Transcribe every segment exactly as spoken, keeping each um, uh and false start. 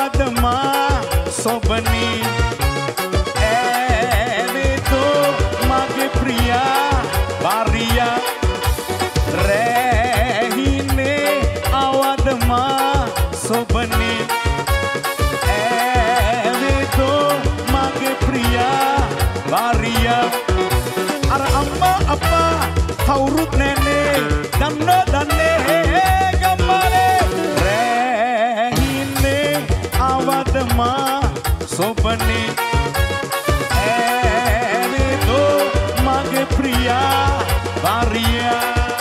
අවදමා සොබනි ඇවිතෝ මගේ ප්‍රියා භාර්යා රැහිනේ අවදමා සොබනි ඇවිතෝ මගේ ප්‍රියා භාර්යා අර අම්මා අප්පා කවුරුත් නැනේ දන්නෝ දන්නේ ගම්මානේ රැහිනේ අවදමා සොබනි ඇවිතෝ මගේ ප්‍රියා භාර්යා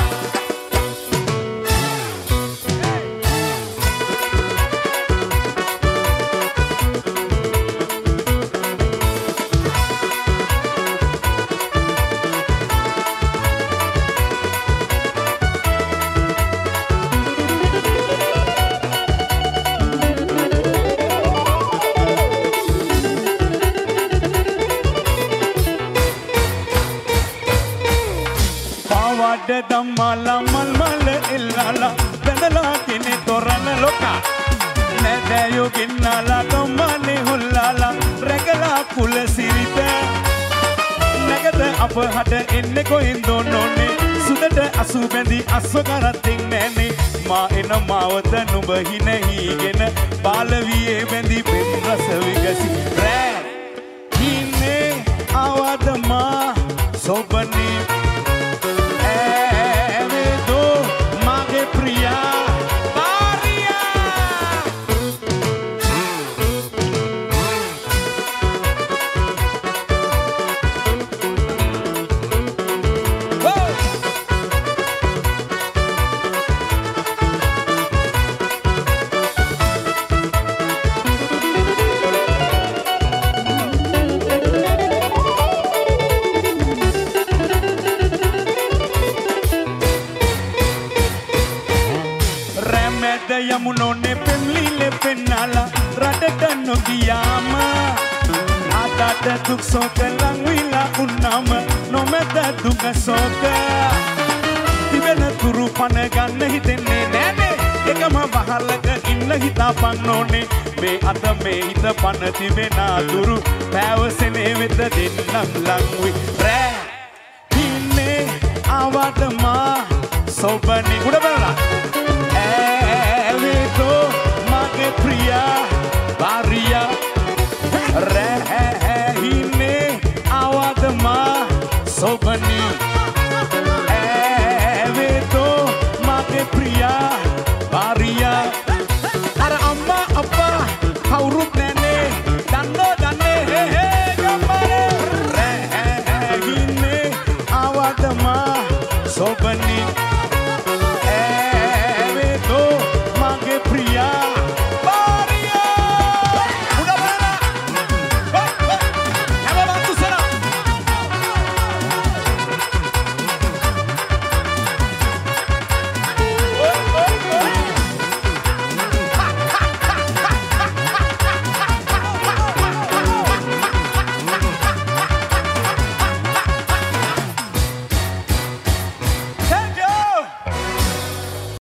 දම්මාලා මල් මල එල්ලාලා බැඳලා කිනේ තොරණ ලොකා නැදයෝ ගින්නාලා ගම්මානේ හුල්ලාලා රැගලා කුල සිරිත නැගද අපහට එන්නේ කොහෙන්ද නෝනේ සුදට අසු බැඳි අස්ව කරතින් නැනේ මා එන මාවත නුඹ හිනහිගෙන බාලවියේ බැඳි පෙම් රස විගසි රෑ හිනේ අවදමා සොබනි යමුනෝනේ පෙම්ලිලෙ පෙන්නාලා රටට නොගියාම අදට දුක් සෝක ලංවිලා උන්නාම නොමැත දුක සෝක තිබෙන තුරු පන ගන්න හිතෙන්නේ නෑනේ එකම වහලක ඉන්න හිතාපන් නෝනේ මේ අත මේ හිත පන තිබෙන අතුරු පැවසෙනේ වෙත දෙන්නම් ලංවි රෑ හින්නේ අවදමා සොබනි උඩ බලලා